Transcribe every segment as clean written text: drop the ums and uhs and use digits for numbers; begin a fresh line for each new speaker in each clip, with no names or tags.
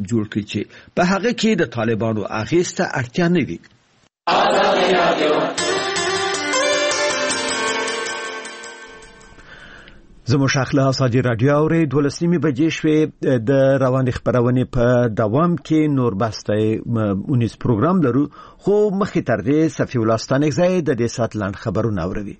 پروګرام جوړ کړی چې په هغه کې د طالبانو اغېز ته اړتیا نه وي. زموږ شاخله ازادي رادیو اوري 12 بجې شوې د رواني خبرونه په دوام کې نور بسته 19 پروګرام لرو خو مخې تر دې صفي ولستانې ځای د دې سات لاند خبرونه اوري.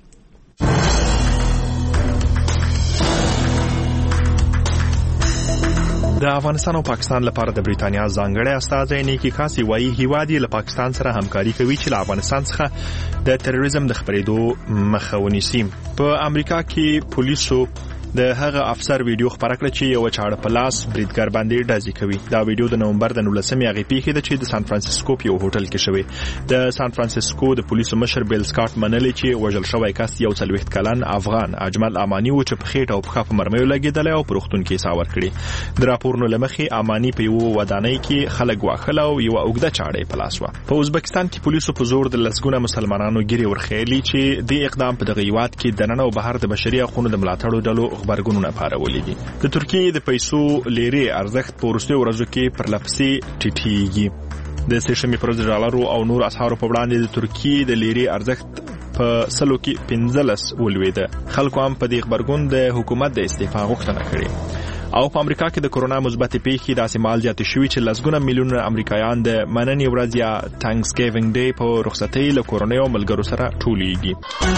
د افغانستان او پاکستان لپاره د بریتانیا ځانګړی استازی نیکی کاسي وایي هیوادي له پاکستان سره همکاري کوي چې له افغانستان څخه د تروریزم د خبرېدو مخه ونیسي. په امریکا کې پولیسو د هغه افسر ویډیو خبره کړه چې یو چاړه پلاس بریدګر باندې ډازې کوي. دا ویډیو د نومبر د 19مې هغه پیښې ده چې د سان فرانسیسکو په یو هوټل کې شوې. د سان فرانسیسکو د پولیسو مشر بیل سکاټ منلې چې وژل شوی کس یو 40 کلن افغان اجمل امانی و چې په خېټه او په خاپ مرمیو لګیدل او پروختون کې ساور کړي. د راپورونو لمخې امانی په یو ودانۍ کې خلک واخل او یو اوګده چاړه پلاس و. په ازبکستان کې پولیسو په زور د لسګونه مسلمانانو ګيري ورخېلي چې د اقدام په دغه هیواد کې د نن او بهر د بشري حقوقو د ملاتړو ډلو خبرګونونه پارولې دي. د ترکیې د پیسو لیرې ارزښت په وروستیو ورځو کې پر لپسې ټیټیږي. د سشمې پر ډالر او نور اسعارو په وړاندې د ترکیې د لیرې ارزښت په سلو کې 15 ولويده. خلکو هم په دې خبرګون د حکومت د استعفا غوښتنه کړې. او په امریکا کې د کورونا مثبت پیښې د احتمال زیات شوي چې لسګونه میلیونه امریکایان د مننې ورځ یا تانکسګیوینګ ډے په رخصتۍ له کورنۍ او ملګرو سره ټولېږي.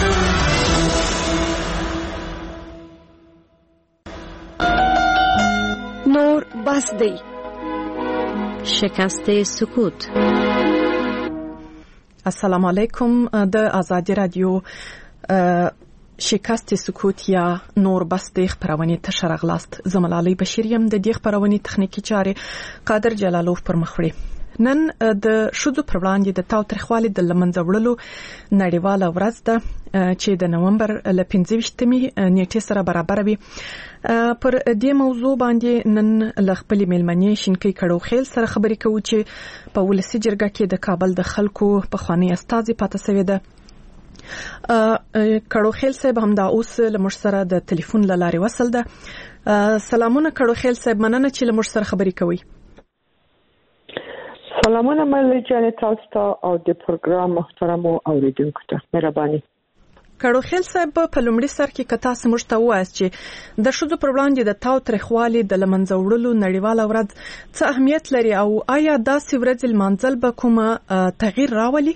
نور بس دی. شکست سکوت.
السلام علیکم. د آزادی رادیو شکست سکوت یا نور بس دی خبرونه تشرغلاست. زملالي بشیریم د دې خبرونه تخنیکی چارې قادر جلالوف پر مخ وړي. نن د شذو پر وړاندې د تاوتریخوالي د لمنځه وړلو نړیواله ورځ ده چې د نومبر ل 15مې نیټه سره برابر وي. پر دې موضوع باندې نن ل خپل ملمنې شینکې کړو خیل سره خبرې کوو چې په ولسی جرګه کې د کابل د خلکو په خواني استازي پاتې سوی ده. کړو خیل صاحب هم دا اوس لمر سره د ټلیفون لارې وصل ده. سلامونه کړو خیل صاحب، مننه چې لمر سره خبرې کوي.
سلامونه ملي جان تاسو ته او د پروګرام محترم اوریدونکو ته مهرباني.
کړو خیل صاحب په لومړي سر کې کتا سمجھ ته وایي چې د شذو پر وړاندې د تاوتریخوالي د لمنځه وړلو نړیواله ورځ څه اهمیت لري او آیا دا سورج المنزل به کومه تغییر راولي؟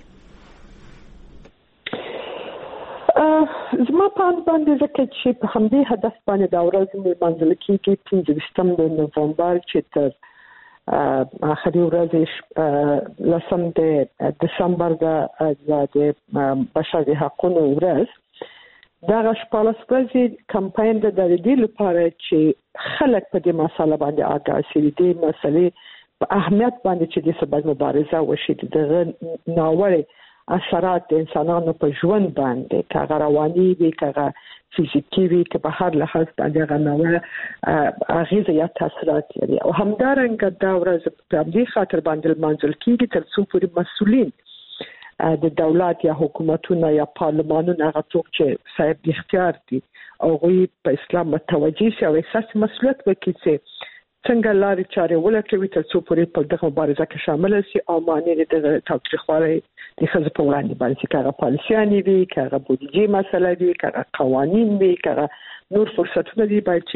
زما په باندې ځکه چې په همدې هدف باندې دا ورځ منځل کېږي 15 د نومبر چې تر اخري ورځ لسم د دسمبر د بشري حقوقو ورځ دا شپږ ورځې کمپاین د دې لپاره چې خلک په دې مسله باندې آگاه شي. دې مسلې په اهمیت باندې چې د سبب مبارزه وشي د ناوړه اثرات د انسانانو په ژوند باندې کاغه رواني وي کاغه فزیکی وي که په هر لحاظ باندې غنوه اغیزه یا تاثیرات لري. او همدارنګه دا ورځ په دې خاطر باندې منځل کیږي تر څو پورې مسؤلین د دولت یا حکومتونو یا پارلمانونو هغه څوک چې صاحب اختیار دي او غوي په اسلام متوجي شي او احساس مسؤلیت وکړي چې څنګه لارې چارې ولټوي تر څو پورې په دغه مبارزه کې شامل شي او معنی د تاوتریخوالي د خزه په وړاندې باندې کاغه پالیسيانې وي کاغه بودیجه مسله وي کاغه قوانين وي کاغه نور فرصتونه دي باید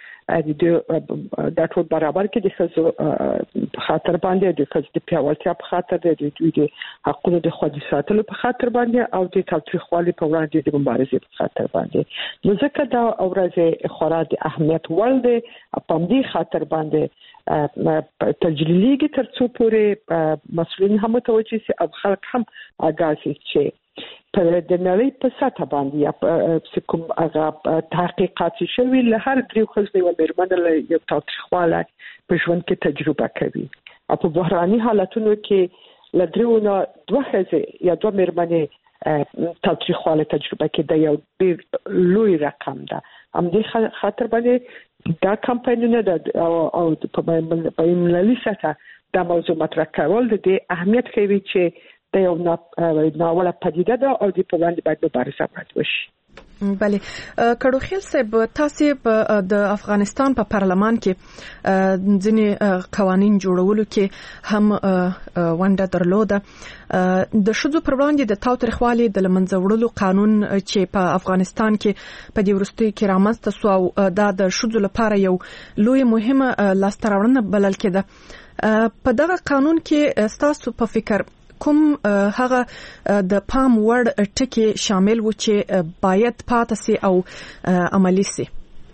د ټول برابر کې د خزه په خاطر باندې د خزه د پیاوړتیا په خاطر د حقوقو د خوندي ساتلو په خاطر باندې او د تاوتریخوالي په وړاندې د مبارزې په خاطر باندې نو ځکه دا اورځه خورا د اهمیت وړ دی په دې خاطر باندې تجلیلیږي تر څو پورې مسؤلین هم متوجي سي او خلک هم آگاه شي چې په د نړۍ په سطح باندې یا کوم هغه تحقیقات شوي له هر دریو خزمه او مرمنه یو تاوتریخواله په ژوند کې تجربه کوي او په بحراني حالتونو کې له دریو نه دوه خزه یا دوه مرمنه تاوتریخواله تجربه کې د یو لوی رقم ده. هم دې خاطر باندې دا کمپاینونه او په ملي سطح دا موضوع مطرح کول د اهمیت کوي چې د یو ناوړه پدیده ده او د په وړاندې باید مبارزه وشي.
بله کډوخیل صاحب تاسو په د افغانستان په پارلمان کې ځینې قوانين جوړولو کې هم ونډه درلوده د شذو پر وړاندې د تاوتریخوالي د لمنځه وړلو قانون چې په افغانستان کې په دې وروستیو کې رامنځته شو او دا د شذو لپاره یو لوی مهمه لاسته راوړنه بلل کېده په دغه قانون کې تاسو په فکر کوم هغه د پام وړ ټکي شامل و چې باید پاتې سي او عملی سي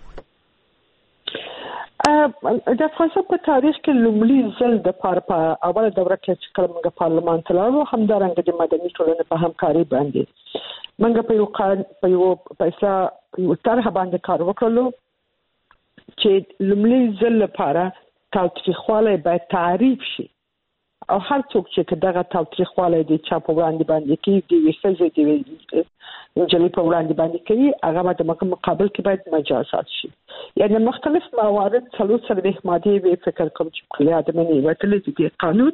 د افغانستان په تاریخ کې لومړی ځل د په اوله دوره کې چې کله موږ پارلمان ته لاړو همدارنګه د مدني ټولنې په همکاري باندې موږ په یو طرح باندې کار وکړو چې لومړی ځل لپاره تاوتریخوالی باید تعریف شي او هر څوک چې دغه تاوتریخوالی د چا په وړاندې باندې کوي د وسځي د جلې په وړاندې باندې کوي هغه د مقابل کې باید مجازات شي یعنی مختلف موارد څلور ماده به فکر کوم چې کله ادمنې وتلې دي قانون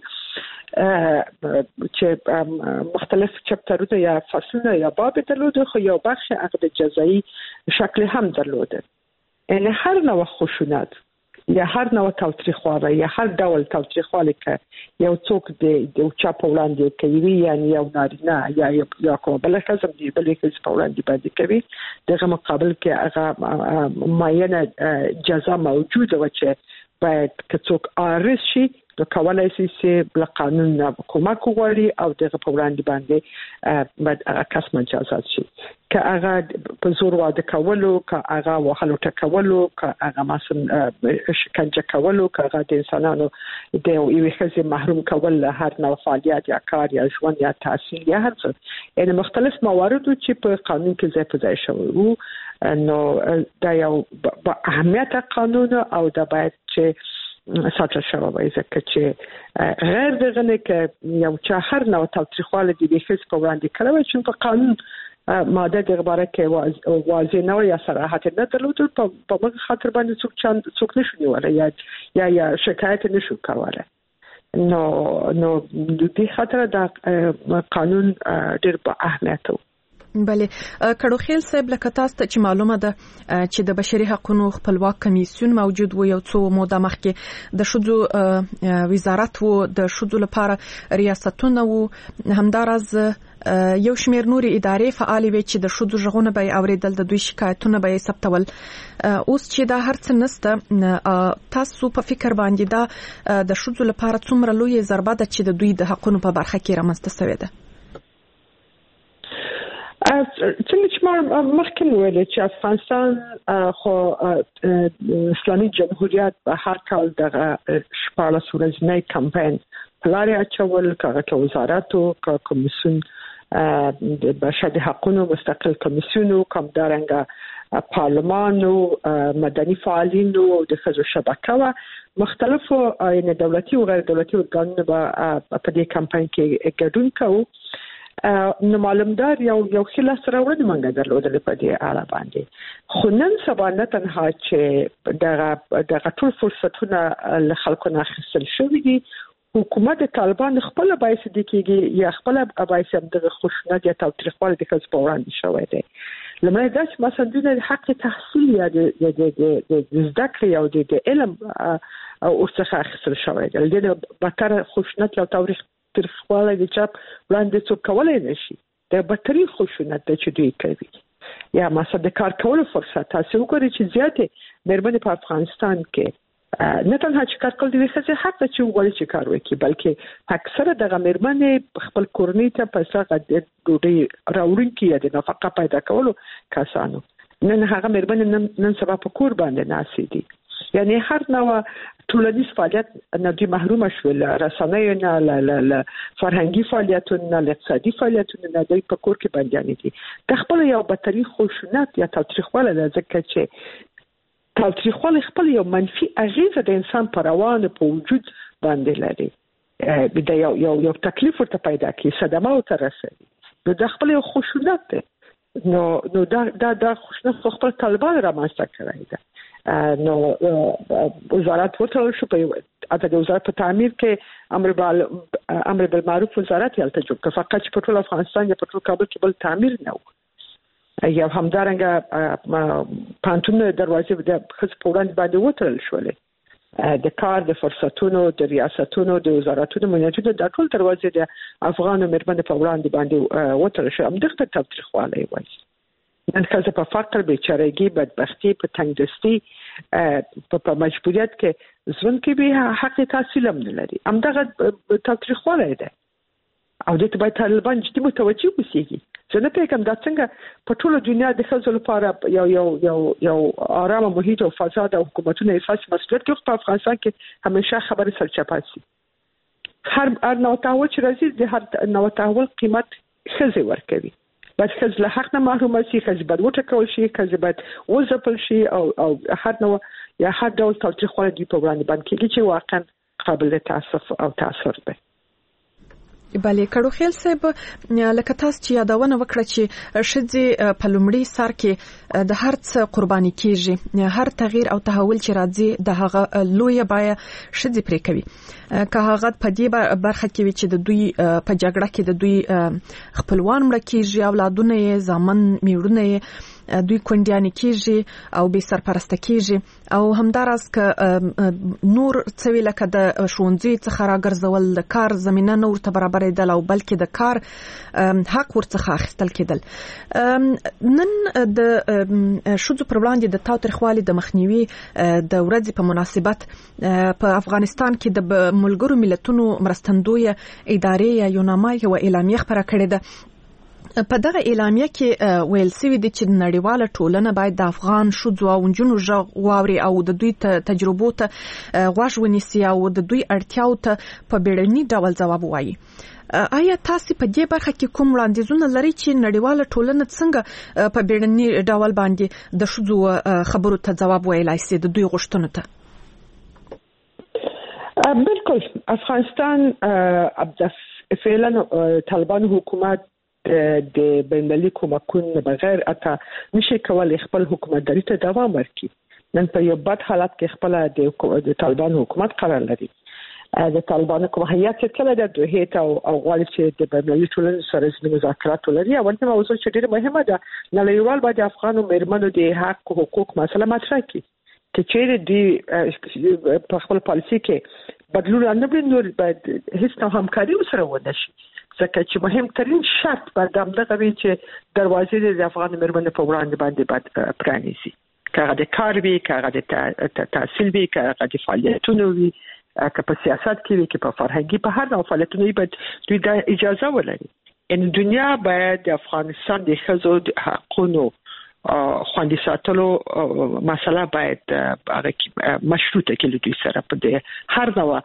چې مختلف چپټرونه یا فصلونه یا باب درلوده خو یو بخش هغه د جزایی شکل هم درلوده یعنی هر نوع خشونت یا هر نوع تاوتریخوالی یا هر ډول تاوتریخوالی که یو څوک د چا په وړاندې کوي یعنی یو نارینه یا کوم بل ښځه دی بل ښځه په وړاندې باندې کوي دغه مقابل کې هغه معینه جزا موجوده و چې باید که څوک عارض شي نو کولای شي چې بل قانون کومک وغواړي او دغه په وړاندې باندې باید هغه کس مجازات شي که هغه په زور واده کولو که هغه وهلو ټکولو که هغه مثلا شکنجه کولو که هغه د انسانانو د یوې ښځې محروم کول له هر نوع فعالیت یا کار یا ژوند یا تحصیل یا هر څه یعنی مختلف موارد چې په قانون کې ځای په ځای شوي وو نو دا یو اهمیت قانون او دا باید چې ساتل شوی وي ځکه چې غیر دغه نه کې یو چا هر نوع تاوتریخوالی د بهیس په وړاندې کړو چې په قانون ماده د عبارت کې واضح نه یا صراحت نه درلوده په موږ خاطر باندې څوک نشو نیولای یا شکایت نشو کولای نو د دې خاطر د قانون ډېر په اهمیت و
بله کډوخیل صاحب لکه تاسو ته چې معلومه ده چې د بشري حقوقو خپلواک کمیسیون موجود و یو څو موده مخکې د شذو وزارت و د شذو لپاره ریاستونه و همدارز یو شمیر نوري ادارې فعال وي چې د شذو ژغونه به اوریدل د دوی شکایتونه به ثبتول اوس چې دا هرڅ نسته تاسو په فکر باندې دا د شذو لپاره څومره لوی ضربه ده چې د دوی د حقوقو په برخه کې رامنځته شوې ده
څنګه چې ما مخکې ویل چې افغانستان خو اسلامي جمهوریت په هر کال دغه 14 ورځنی کمپاین پلان اچول کاغه وزارت او کمیسیون د بشري حقوقو مستقل کمیسیون او کومدارنګ پارلمان او مدني فعالین او د ښځو شبکه و مختلفو یعنی دولتي او غیر دولتي ارګانونو په دې کمپاین کې ګډون کوي نو معلومدار یو خلا سره ورته مونږ درلودل په دې اړه باندې خو نن سبا نه تنها چې دغه ټول فرصتونه له خلکو نه اخیستل شوي دي حکومت طالبان خپل بایس دي کېږي یا خپل بایس دغه خشونت یا تاوتریخوالی د خلکو په وړاندې شوی دی لمړی دا چې مثلا د حق تحصیل یا د زده کړې او د علم او څخه اخیستل شوی دی د بهتر خشونت یا تاوتریخوالی د چاپ وړاندې څوک کولای نشي د بدترین خشونت د چې دوی کوي یا مثلا د کار کولو فرصت تاسو وګورئ چې زیاتې مېرمنې په افغانستان کې نه تنها چې کار کول دي ښځې حق ته چې وغواړي چې کار وکړي بلکې اکثره دغه مېرمنې خپل کورنۍ ته پیسې د ډوډۍ راوړونکي یا د نفقه پیدا کولو کسانو نن هغه مېرمنې نن سبا په کور باندې ناسې دي یعنی هر نوع ټولنیز فعالیت نه دي محروم شول رسنۍ نه ل فرهنګي فعالیتونه ل اقتصادي فعالیتونه نه دي په کور کې باندې دي د خپل یو بدتري خشونت یا تاوتریخوالی ځکه چې تاوتریخوالی خپل یو منفي اغیزه د انسان پر روان په وجود باندې لري د یو تکلیف ورته پیدا کوي صدمه ورته رسوي نو د خپل یو خشونت ده نو دا خشونت خپل طالبان رامنځته کړی ده نو وزارت ورته شو په د وزارت په تعمیر کې امر بالمعروف وزارت یالته جوړ کړ فقط په ټول افغانستان یا په ټول کابل کې بل تعمیر نه و یا همدارنګه پانتون دروازې د خص پوران باندې وترل شولې د کار د فرصتونو د ریاستونو د وزارتونو منځونو د ټول دروازې د افغانو مرمنې په وړاندې باندې وترل شو همدغه تاوتریخوالی وایي نن ښځه په فقر بیچارهګي بدبختي په تنګدستي په مجبوریت کې ژوند کې به حق تحصیل هم نه لري همدغه تاوتریخوالی ده او د ته باید طالبان جدي متوجه اوسېږي چې نه پیګم دا څنګه په ټوله دنیا د ښځو لپاره یو آرامه محیط او فضا د حکومتونو اساسي مسؤلیت کې په افغانستان کې همیشه خبره سرچپه سي هر نوع تحول چې راځي د هر نوع تحول قیمت ښځې ورکوي باید ښځې له حق نه محرومه سي ښځې باید وټکول شي ښځې باید وځپل شي او هر نوع یا هر ډول تاوتریخوالی دوی په وړاندې باندې کېږي چې واقعا قابل تاسف او تاثر دی
بله کړو خیل صاحب لکه تاسو چې یادونه وکړه چې شذې په لومړي سر کې د هر څه قرباني کیږي هر تغییر او تحول چې راځي د هغه لوی بای شذې پرې کوي که هغه په دې برخه کې چې د دوی په جګړه کې د دوی خپلوان مړ کیږي اولادونه یې ځامن میړونه دوی کونډیان کیږي او به سرپرست کیږي او همدارس ک نور څوی لکه د شونځي څخه راګرځول د کار زمينه نور ته برابرېدل او بلکې د کار حق ورڅخه اخیستل کېدل نن د شذو پر وړاندې د تاوتریخوالي د مخنیوي د ورځې په مناسبت په افغانستان کې د ملګرو ملتونو مرستندوی ادارې یا یوناما یو اعلامیه خبره کړې ده په دغه اعلامیه کې ویل سوي دي چې نړیواله ټولنه باید د افغان شذو او نجونو غږ واوري او د دوی تجربو ته غوږ ونیسي او د دوی اړتیاو ته په بیړني ډول ځواب ووایي آیا تاسو په دې برخه کې کوم وړاندیزونه لري چې نړیواله ټولنه څنګه په بیړني ډول باندې د شذو خبرو ته ځواب ویلای شي د دوی غوښتنو ته
بالکل افغانستان فعلا طالبان حکومت د بین‌المللي کومکونو بغیر اته نشي کولای خپل حکومتداري ته دوام ورکړي نن په یو بد حالت کې خپل د طالبان حکومت قرار لري د طالبان کوم هيئت چې کله د دوه او غواړي چې د بین‌المللي ټولنې سره د مذاکرات ولري او ورته موضوع چې ډېره مهمه ده نړیوال باید افغانو مېرمنو د حق حقوق مسله مطرح کړي چې چیرې دی په خپل پالیسي کې بدلون نه نور باید هیڅ نوع همکاري سره ونه شي ځکه چې مهمترین شرط باید دغه وي چې دروازې د افغان مېرمنو په وړاندې باندې باید پرانیزي که هغه د کار وي که هغه د تحصیل وي که هغه د فعالیتونو وي که په سیاست کې وي که په فرهنګي په هر ډول فعالیتونو باید دوی د اجازه ولري ان دنیا باید د افغانستان د ښځو د حقوقو خوندي ساتلو مسله باید هغه مشروطه کې دوی سره په هر ډول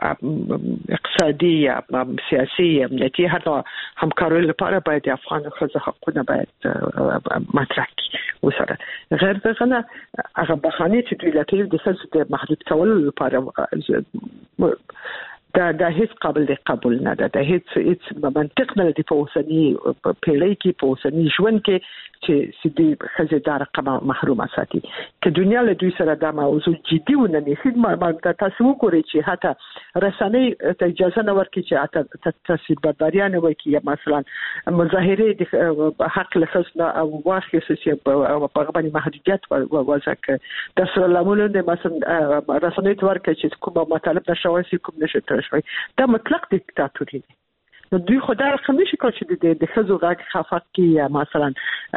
اقتصادي یا سیاسي امنیتي هر ډول همکارۍ لپاره باید د افغان ښځو حقوقونه باید مطرح کړي وسره غیر دغه نه هغه بهانه چې دوی لټوي د ښځو د محدود کولو لپاره دا هیڅ قابل د قبول نه ده دا هیڅ منطق نه لري په اوسنی پیړۍ کې په اوسنی ژوند کې چې سدي خزیدار رقم محرومه ساتي که دنیا له دوی سره دا موضوع جدي ونه نیسي ما تاسو وګورئ چې حتی رسنۍ ته اجازه نه ورکړي چې تاسو بدبریان وکړي یا مثلا مظاهره د حق له خصنا او واخلي چې په غوښتنې محدودیت وځکه د سره لامل د مثلا رسنۍ ته ورکړي چې کوم مطالب نشوي کوم نشي دا مطلق دیکتاتوري دی نو دوی خدای رقم نشي کول چې د ښځو غږ خفق کی یا مثلا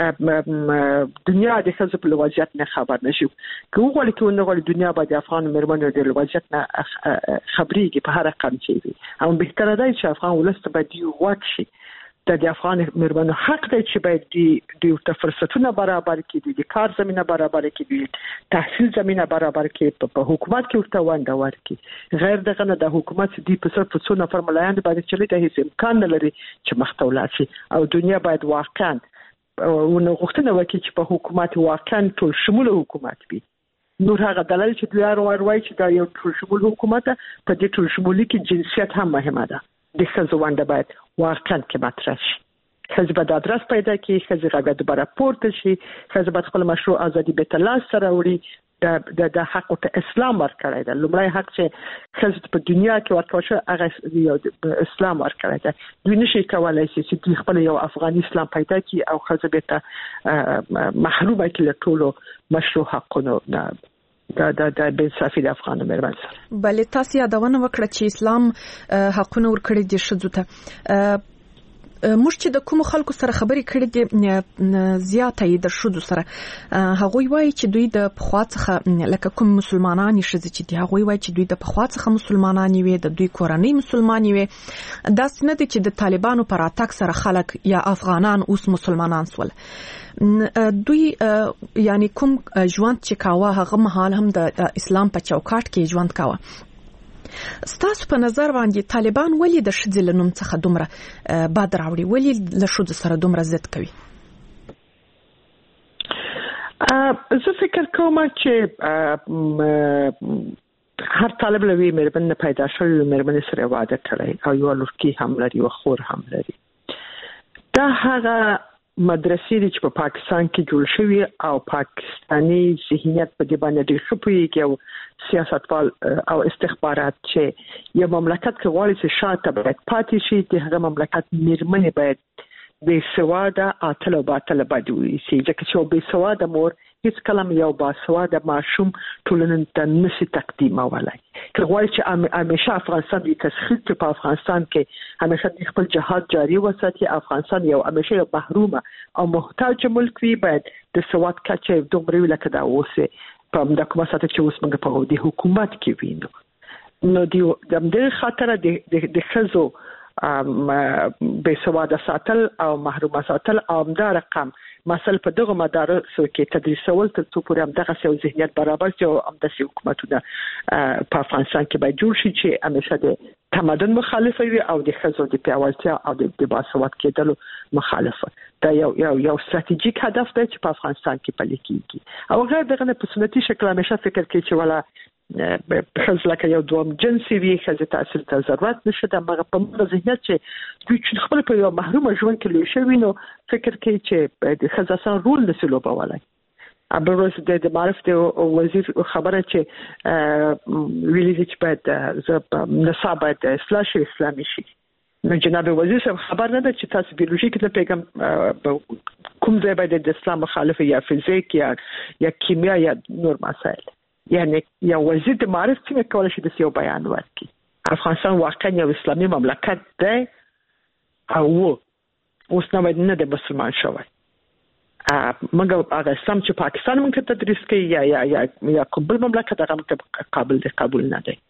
دنیا د ښځو په وضعیت نه خبر نشي که وګورئ چې ونغړي دنیا باندې افغان مېرمنو د وضعیت نه خبريږي په هر رقم چې هم بهتره دی چې افغان ولست باندې وښ شي د افغان مېرمنو حق دی چې باید د فرصتونو برابر کړي د کار زمينه برابر کړي تحصیل زمينه برابر کړي په حکومت کې ورته ونده ورکړي غیر دغه نه د حکومت دی په صرف څو نفر ملایان باندې چې د هیڅ امکان نه لري چې مختولا شي او دنیا باید واقعا ونغښتنه وکړي چې په حکومت واقعا ټول شمول حکومت وي نور هغه دلایل چې دوی وایي چې دا یو ټول شمول حکومت په دې ټول شمولي کې جنسیت هم مهمه ده د ښځو ونده باید واقعا کې مطرح شي ښځې باید ادرس پیدا کړي ښځې غږ دوباره پورته شي ښځې باید خپل مشروع ازادي به تر لاسه راوړي د حق ته اسلام ورکړی دی. لومړی حق چې خزه په دنیا کې ورکړل شو هغه یو اسلام ورکړی دی. دوی نشي کولای چې دوی خپل یو افغاني اسلام پیدا کړي او خزه به ته محرومه کړي له ټولو مشروع حقونو د بنصافي د افغان مېرمن سره.
بلې تاسو یادونه وکړه چې اسلام حقونه ورکړي دي ښځو ته. موږ چې د کوم خلکو سره خبرې کړې دي زیاته یې د ښځو سره هغوی وایي چې دوی د پخوا څخه لکه کوم مسلمانان ښځې چې دي هغوی وایي چې دوی د پخوا څخه مسلمانان وي د دوی کورنۍ مسلمان وي. داسې نه دي چې د طالبانو پر اتاک سره خلک یا افغانان اوس مسلمانان سول. دوی یعنی کوم ژوند چې کاوه هغه مهال هم د اسلام په چوکاټ کې ژوند کاوه. ستاسو په نظر باندې طالبان ولې د ښځې له نوم څخه دومره بد راوړي؟ ولې له ښځو سره دومره ضد کوي؟
زه فکر کوم چې هر طالب له وی مېرمن پیدا شوی مېرمن سره واده کړی او یو لورکی هم لري او خور هم لري. دا هغه مدرسې چې په پاکستان کې جوړ شوی او پاکستانی ذهنیت په دې باندې ډېر ښه پوهیږي او سیاستوال او استخبارات چې یو مملکت کې غواړي چې شاته باید پاتې شي د هغه مملکت مېرمنې باید بې سواده اتل او باطل باندې وي چې چې بې سواده مور هیڅ کلم یو باسواده ماشوم ټولنې ته نشي تقدیمولای. که غواړي چې همیشه افغانستان د تسخیر په افغانستان کې همیشه خپل جهاد جاری وساتي، افغانستان یو همیشه یو محرومه او محتاج ملک وي، باید د سواد کچه دومره لکه دا اوسه په د کومه ساته چې اوس موږ په دې حکومت کې وینو. نو د دې خاطر د خزو بې سواده ساتل او محرومه ساتل او همدا رقم مثلا په دغه مدارسو کې تدریسول تر څو پورې همدغه یو ذهنیت برابر شي او همدغه حکومتونه په افغانستان کې باید جوړ شي چې همیشه د تمدن مخالفه وي او د خزو د پیاوړتیا او د باسواد کېدلو مخالفه. دا یو ستراتیژیک هدف دی چې په افغانستان کې پلي کیږي او غیر دغه په سنتي شکل همیشه فکر کوي چې ولا خزه لکه یو دوم جنسي وي، خزه تاثیر ته ضرورت نشته. مګر په موږ ذهنیت چې دوی خپل په یو محرومه ژوند کې لوي شوی نو فکر کوي چې د خزه سره رول نشي لوبولای. ابروز د معرفت وزیر خبره چې ویلي چې باید نصاب باید اصلاح شي، اسلامي شي. نو جناب وزیر صاحب خبر نه ده چې تاسو بیولوژي کې د پیغام کوم ځای باید د اسلام مخالف یا فزیک یا کیمیا یا نور مسائل، یعنی یا وزیر د معرفت څنګه کولای شي د یو بیان ورکړي. افغانستان واقعا یو اسلامي مملکت دی او اوس نه د مسلمان شوی. مګر هغه سم چې پاکستان موږ ته تدریس کوي یا کوم بل مملکت هغه موږ قابل دی قبول نه دی.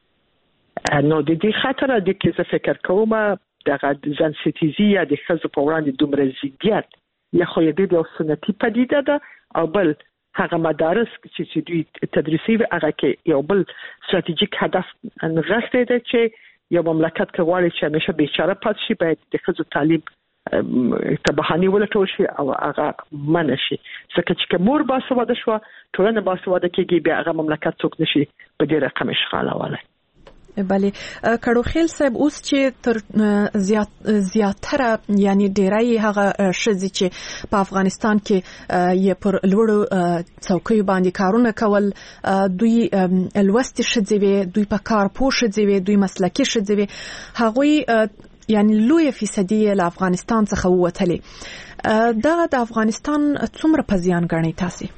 نو د دې خاطر د کې څه فکر کوم دغه ځان ستیزي یا د خزو په وړاندې دومره زیات یا خو دې د سنتي پدیده ده او بل هغه مدارس چې دوی تدریسي هغه کې یو بل ستراتیژیک هدف نغښتې ده چې یو مملکت کې غواړي چې همیشه بیچاره پات شي، باید د خزو تعلیم ته بهانه ولټول شي او هغه منشي. ځکه چې مور باسواده شو ټولنه باسواده کېږي، بیا هغه مملکت څوک نشي په دې رقم اشغالولای.
بله کړوخیل صاحب اوس چې تر زیاتره یعنی ډیری هغه ښځې چې په افغانستان کې یې پر لوړو څوکیو باندې کارونه کول، دوی لوستي ښځې وي، دوی په کار پوه ښځې وي، دوی مسلکي ښځې وي، هغوی یعنی لوی فیصدي له افغانستان څخه ووتلي. دا د افغانستان څومره په زیان ګڼي تاسو؟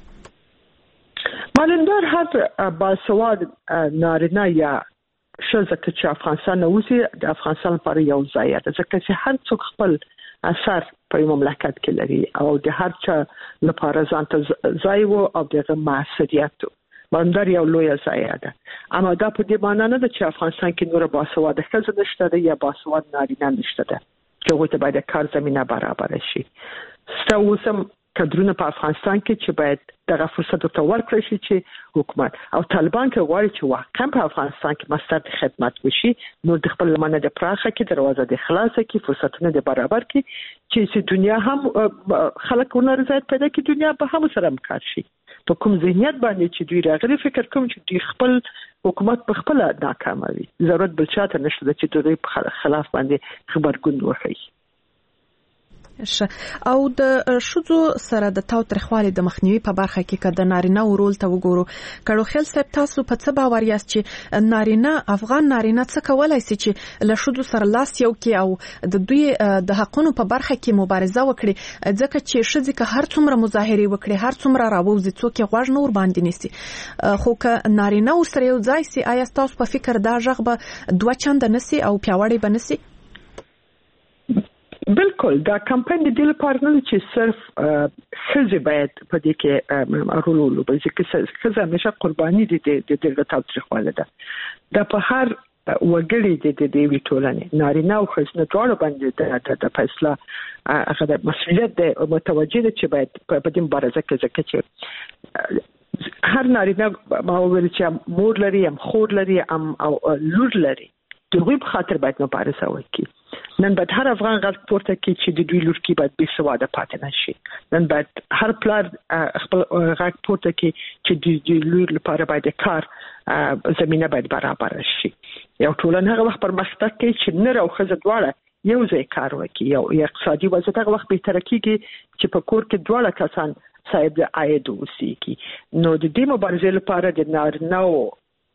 مالندار هر باسواد نارینه یا ښځه چې افغانستان اوسي د افغانستان لپاره یو ځای ده، ځکه چې هر څوک خپل اثر په مملکت کې لري او د هر چا لپاره ځان ته ځای وو او دغه مسؤلیت مالندار یو لوی ځای ده. اما دا په دې معنی نه ده چې افغانستان کې نور باسواد ښځه نشته ده یا باسواد نارینه نشته ده چې هغوی ته باید کار زمینه برابر شي. ستاسو کډرونه په افغانستان کې چې باید دغه فرصت ته ورکړي شي چې حکومت او طالبان کې غواړي چې واقعا په افغانستان کې مستند خدمت وشي، نو د خپل لمنه د پراخه کې دروازه د خلاصه کې فرصتونه د برابر کې چې دنیا هم خلک ونرځي پیدا کې دنیا په هم سره همکار شي. په کوم ذهنیت باندې چې دوی راغلي فکر کوم چې دوی خپل حکومت په خپل ناکاموي، ضرورت بل چاته نشته چې دوی په خلاف باندې خبرګون وکړي.
او د شذو سره د تاوتریخوالي د مخنیوي په برخه کې کده نارینه ورول ته وګورو کړو خل صاحب تاسو په څه باور یاست چې نارینه افغان نارینه څه کولای شي چې له شذو سره لاس یو کې او د دوی د حقونو په برخه کې مبارزه وکړي ځکه چې شذې که هر څومره مظاهره وکړي هر څومره راووزي څوک غوږ نور باندې نيسي خو که نارینه سره یو ځای سي آیا تاسو په فکر دا ژغه دوه چنده نسی او پیاوړی بنسي
بالکل دا کمپاین د دې لپاره نه چې صرف خزه باید په دې کې رولولو بلکې خزه همیشه قرباني دي د تاوتریخواله ده د په هر وګړي د دې ویټولنې نارینه او خزنه ټول باندې د فیصله هغه د مسؤلیت د متوجه چې باید په دې مبارزه کې ځکه چې هر نارینه ما ویل چې مور لري ام خور لري ام او لور لري دوی په خاطر باید مبارزه وکړي نن باید هر افغان غږ پورته کړي چې د دوی لور کې باید بې سواده پاتې نشي نن باید هر پلار خپل غږ پورته کړي چې د دوی لور لپاره باید کار زمينه باید برابر شي یو ټولنه هغه وخت پرمختګ کوي چې نر او ښځه دواړه یو ځای کار وکړي یو اقتصادي وضعیت هغه وخت به ترقی کړي چې په کور کې دواړه کسان صاحب د عاید اوسېږي نو د دې مبارزې لپاره د نارینه‌و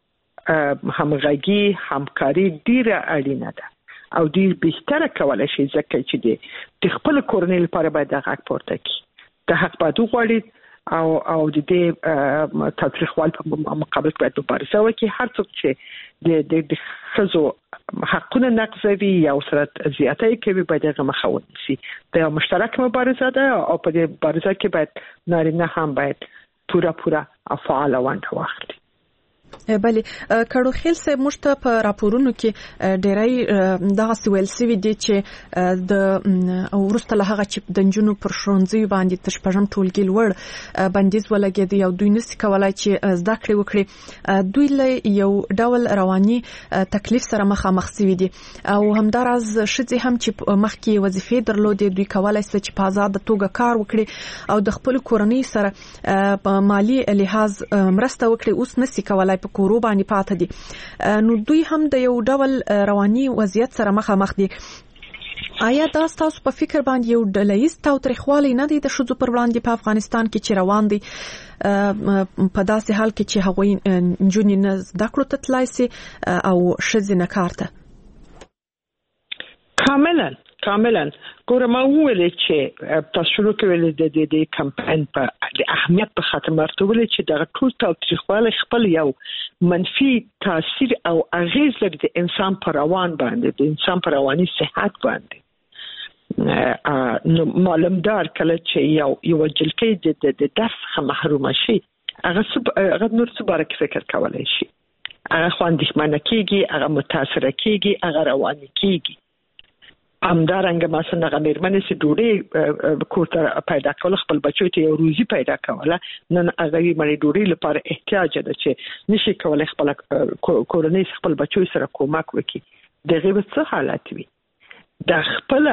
همغږي همکاري ډیره اړینه ده او ډیر بهتره کولای شي ځکه چې د خپل کورنۍ لپاره باید د حق پورته کړي د حق باید وغواړي او د دې تاریخوال په مقابل کې باید مبارزه وکړي هر څوک چې د خزو حقونه نقضوي یا سره زیاتې کوي باید هغه مخاوت شي د مشترک مبارزه ده او په دې مبارزه کې باید نارینه هم باید پوره فعال ونډه واخلي
بله کړو خیل سه مشته په راپورونو کې ډېرای دغه سویل سوي دي چې د ورسته له هغه چې د جنونو پر شرونځي باندې تشپژم ټولګي لوړ بندیز ولګېدي او دوی نس کولای چې زده کړې وکړي دوی له یو ډول رواني تکلیف سره مخامخ سوي دي او همدارز شذې هم چې مخکې وظیفې درلودې دوی کولای شي چې په آزاد توګه کار وکړي او د خپل کورنۍ سره په مالی لحاظ مرسته وکړي اوس نس کولای په کورو باندې پاتې دي نو دوی هم د یو ډول رواني وضعیت سره مخامخ دي آیا دا تاسو په فکر باندې یو ډلهیز تاوتریخوالی نه دی د شذو پر وړاندې په افغانستان کې چې روان دي په داسې حال کې چې هغوی جونې نه زده کړو ته تلای شي او ښځې نه کار ته
کاملا ګوره ما وویل چې تاسو شروع کړل د کمپاین په د اهمیت په خاطر مرته ویل چې د ټول تاریخوالي خپل یو منفي تاثیر او اغیز لري د انسان پر روان باندې د انسان پر رواني صحت باندې نو معلومدار کله چې یو جلکې د درس محروم شي هغه نور څه باره کې فکر کولای شي هغه خواندښمنه کیږي هغه متاثر کیږي هغه رواني کیږي همدارنګه مثلا غمیرمنې سي ډوډۍ کوټه پیدا کول خپل بچو ته یو روزي پیدا کوله نن هغه مړي ډوډۍ لپاره احتیاج ده چې نشي کولای خپل کورنۍ خپل بچو سره کومک وکړي دغه څه حالت وي د خپل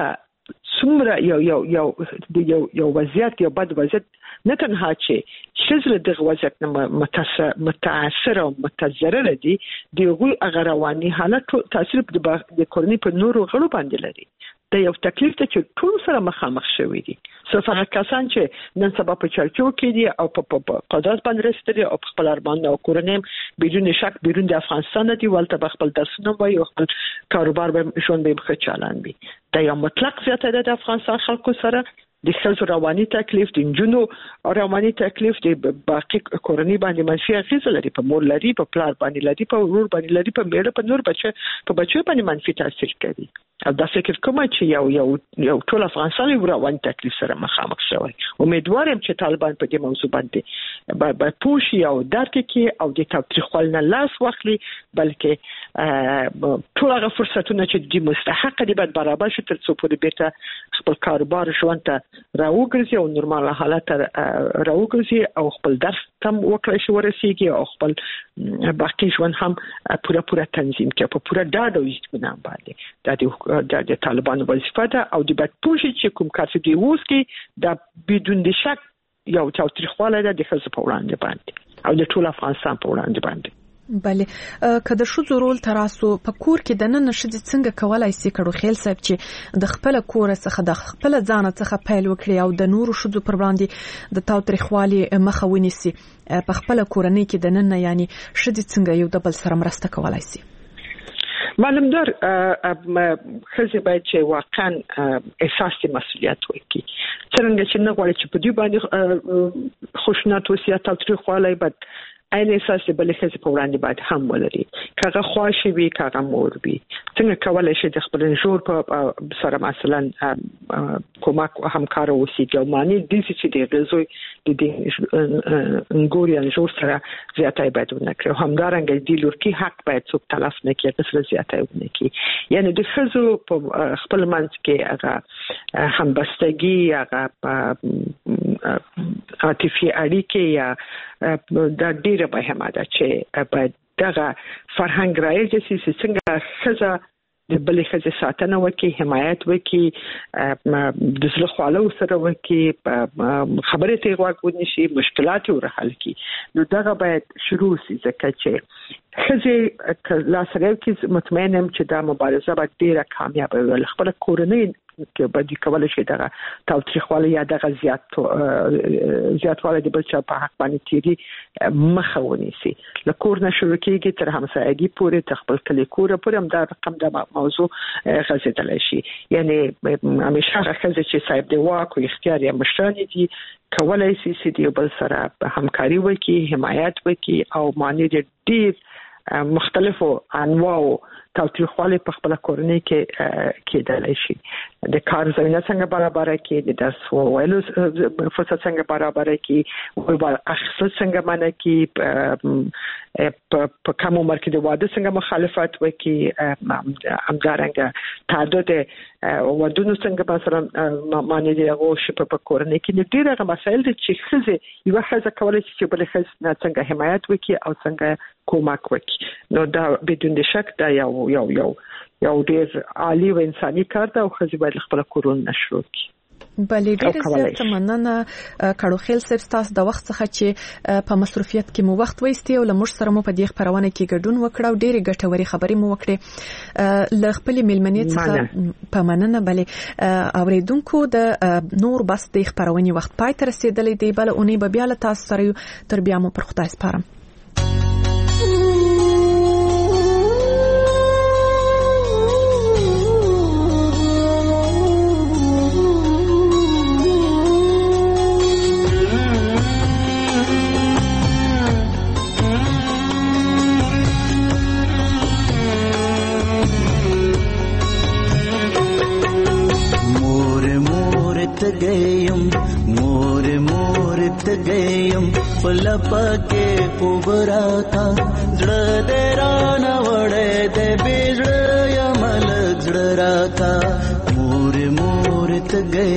څومره یو وضعیت یو بد وضعیت نه تنها چې شزل دغه وضعیت متاثر او متضرر دي دغه هغه رواني حالت تاثیر د کورنۍ په نورو غړو باندې لري د یو تکلیف ته چې ټول سره مخامخ شوي دي صرف هغه کسان چې نن سبا په چرچو کې دي او په قدرت باندې رسېدلي او خپل ارمان او کورنۍ بدون شک بیرون د افغانستان دي ولته خپل درسونه وایي او خپل کاروبار به ژوند به ښه چالان وي دا یو مطلق زیاته ده د افغانستان خلکو سره د ښځو رواني تکلیف د جنونو رواني تکلیف د باقي کورنۍ باندې منفي اغیز لري په مور لري په پلار باندې لري په ورور باندې لري په میړه په نور بچو باندې منفي تاثیر کوي او دا فکر کوم چې یو ټول افغانستان یو رواني تکلیف سره مخامخ شوی امیدوارم چې طالبان په دې موضوع باندې به پوښي او درک کړي او د تاریخوال نه لاس واخلي بلکې ټول هغه فرصتونه چې د مستحق دي باید برابر شي تر څو پورې بیرته خپل کاروبار ژوند ته راوګرځي او نورمال حالت راوګرځي او خپل درس تم وکړي شو ورسیږي او خپل باقي ژوند هم پوره تنظیم کړي په پوره ډاډ او اطمینان باندې د طالبانو وظیفه ده او د باید پوښي چې کوم کار چې دی اوس کې د بدون د شک یو تاریخواله ده د خپل په وړاندې باندې او د ټول افغانستان په وړاندې باندې
بله کله شو ضرورت تراسو په کور کې د نن شدي څنګه کولای شي کړو خیل صاحب چې د خپل کور څخه د خپل ځان څخه پیل وکړي او د نورو شذو پر وړاندې د تاوتریخوالي مخه ونیسي په خپل کورنۍ کې د نن یعنی شدي څنګه یو د بل سره مرسته کولای شي.
معلومدار خزي باید چې واقعا احساس مسؤلیت وکړي څنګه چې نه غواړي چې په دې باندې خوشنات وسیات تاوتریخوالي بد این احساس بلې خزي په وړاندې باید هم ولري کاغه خواشي وي کاغه مور وي څنګه کولای شي د خپل جوړ په سره مثلا کومک همکار اوسېږي او معنی د دې چې د غزوی د انګوريان جوړ سره زیاتای باید ونکړي همدارنګه د لورکی حق باید څوک تلف نه کړي سره زیاتای ونکړي یعنی د خزو په خپل منځ کې هغه همبستګي هغه عاطفي اړیکې یا د ډیره به هم ده چې په دغه فرهنګ راځي چې څنګه خزه د بلې خزه ساتنه وکي حمایت وکي د زړه خواله سره وکي خبرې ته غوږ ونشي مشکلات ورحل کی نو دغه باید شروع شي ځکه چې خزه لا سره کې مطمئنم چې دا مبارزه به ډیره کامیاب وي خپل کورنۍ کې به د کولای شي دغه تاوتریخوالي یا دغه زیاتوالی د بل چا په حق باندې تیری مخه ونیسي لکور نه شروع کیږي تر همسایګي پورې تر خپل کلی کور پورې هم دا رقم د موضوع غځېدلی شي یعنی همیشه خزه چې صاحب د واک او اختیار یا مشران دي کولای شي چې د بل سره همکاري وکړي حمایت وکړي او معنی ډیر مختلفو انواعو تاوتریخوالي په خپل کورنۍ کې کېدلی شي د کار زمينه څنګه برابر کړي د درس ویلو فرصت څنګه برابر کړي او اخص څنګه منع کړي په کوم عمر کې د واده څنګه مخالفت وکړي همدارنګه تعدد ودونو څنګه مثلا معنی دی او شپ په کورنۍ کې ډیره مسایل دي چې خزه یو خزه کولای شي چې بل خزه څنګه حمایت وکړي او څنګه کومک وکړي نو دا بدون شک دا یو ډیر عالی و انساني کار ده او خزه باید خپل کورون نشو کړي.
بلې ډېر زیات مننه کړو خیل صاحب تاسو د وخت څخه چې په مصروفیت کې مو وخت وایستي او لمر سره مو په دې خبرونه کې ګډون وکړو ډېری ګټوري خبرې مو وکړې ل خپل ملمنیت څخه په مننه بلې اوریدونکو د نور بس د خبرونه وخت پای تر رسیدلې دی بل اونې به بیا له تاسو سره تر بیا مو پر خدای سپارم.
गयम पलपके उबराता जड़ देराना वड़े दे बेजड़ यमल जड़राता मोर मोरत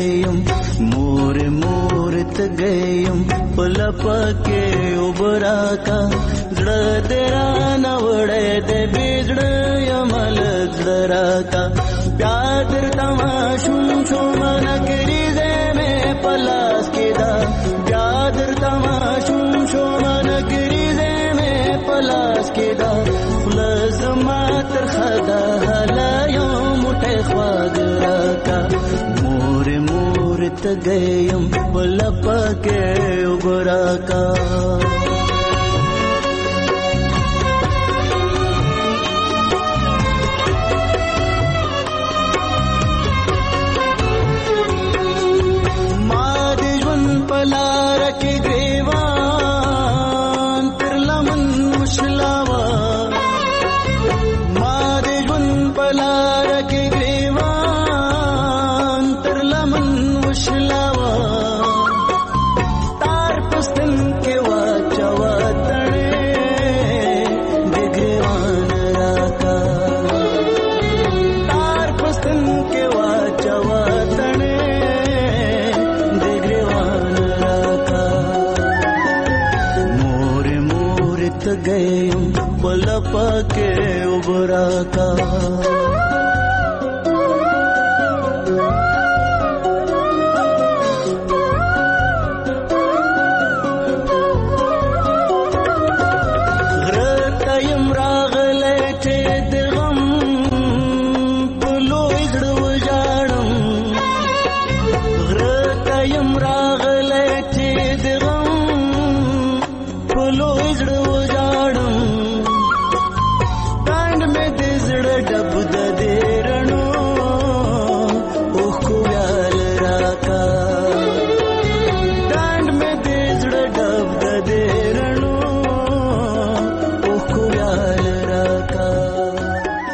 गयम पलपके उबराता जड़ देराना वड़े दे बेजड़ यमल जड़राता प्यादर तमाशुम छो मन करी दे में पलास केदा प्यादर तमाशुम छो मन करी दे में पलास केदा प्लस मातर खदा हला यो मुठे ख्वादरा का मोर मोरत गयम पलप के उबरा का पलार के ग्रेवान तिरलमन मुशलावा मादेवन पलार के ग्रेवान तिरलमन मुशलावा तार पुस्तन के वाचवा तणे दिग्रेवान राका तार पुस्तन के वाचवा तणे गयम पलप के उबरा का